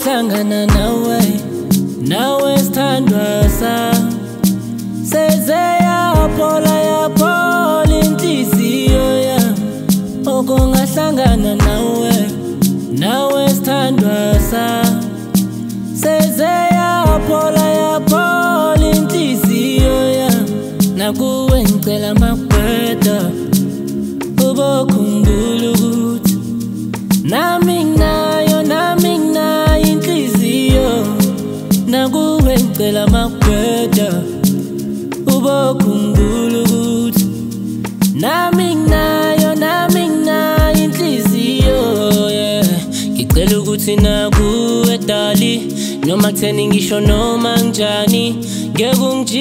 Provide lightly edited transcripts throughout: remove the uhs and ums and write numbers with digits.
ngahlangana nawe sithandwa sami seze yaphola inhliziyo yami oko ngahlangana nawe sithandwa sami seze yaphola inhliziyo yami nakuwe ngicela amagweda ubokhumbula ukuthi nami nginayo inhliziyo nakuwe ngicela amagweda ubokhumbula ukuthi nami nginayo inhliziyo ngicela ukuthi nakuwe dali noma kutheni ngisho noma njani ngeke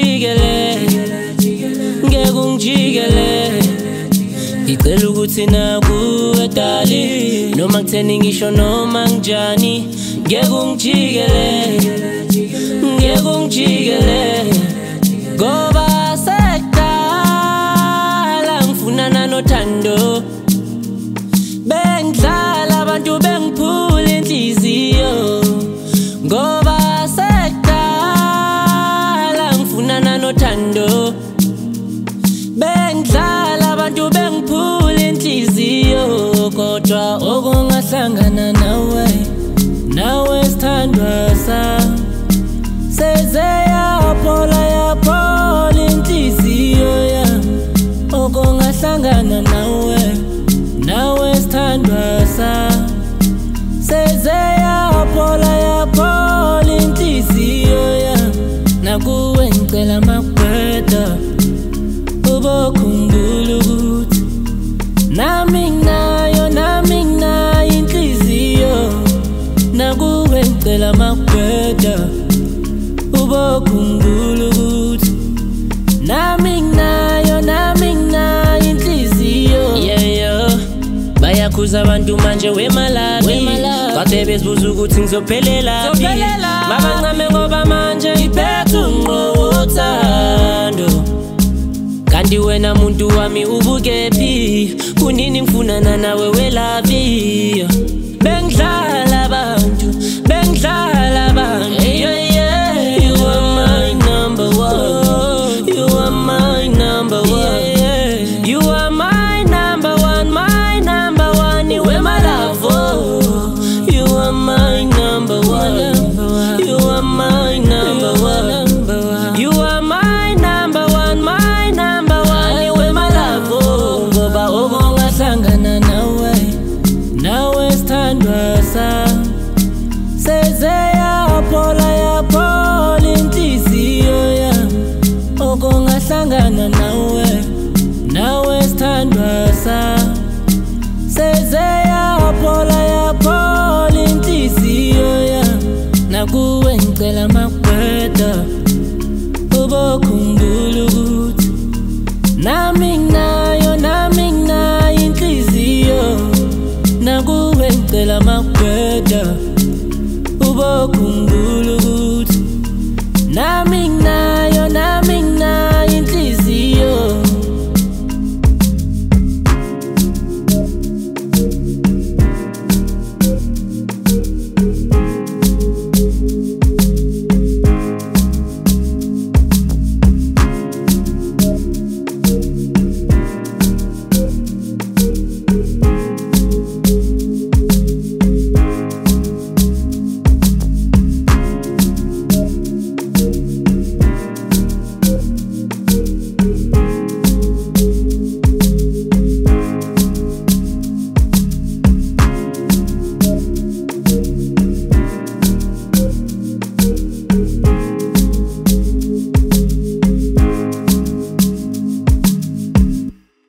ungijikele ngicela ukuthi nakuwe dali noma kutheni ngisho noma njani ngeke ungijikele ngoba sekudala ngifunana nothando bengidlala abantu bengiphula inhliziyo ngoba sekudala ngifunana nothando bengidlala abantu bengiphula inhliziyo kodwa okungahlangana nawe sithandwa sami seze yaphola inhliziyo yami okungahlangana nawe sithandwa sami seze yaphola inhliziyo yami nakuwe ngicela amagweda ubokhumbula ukuthi nami nginayo inhliziyo nakuwe ngicela amagweda ubokhumbula ukuthi nami nginayo inhliziyo bayakhuza abantu manje wemalabi kade bezibuza ukuthi ngizophelela mabancame ngoba manje ngiphethe unqothando kanti wena muntu wami ubukephi kunini ngifunana nawe welabi bengidlala abantu you are my number one you are my number one you are my number one iwe my love you are my number one you are my number one you are my number one iwe my love ngoba okungahlangana nawe sithandwa sami seze yaphola inhliziyo yami okungahlangana nawe sithandwa sami seze yaphola inhliziyo yami nakuwe ngicela amagweda ubokhumbula ukuthi nami nginayo inhliziyo nakuwe ngicela amagweda ubokhumbula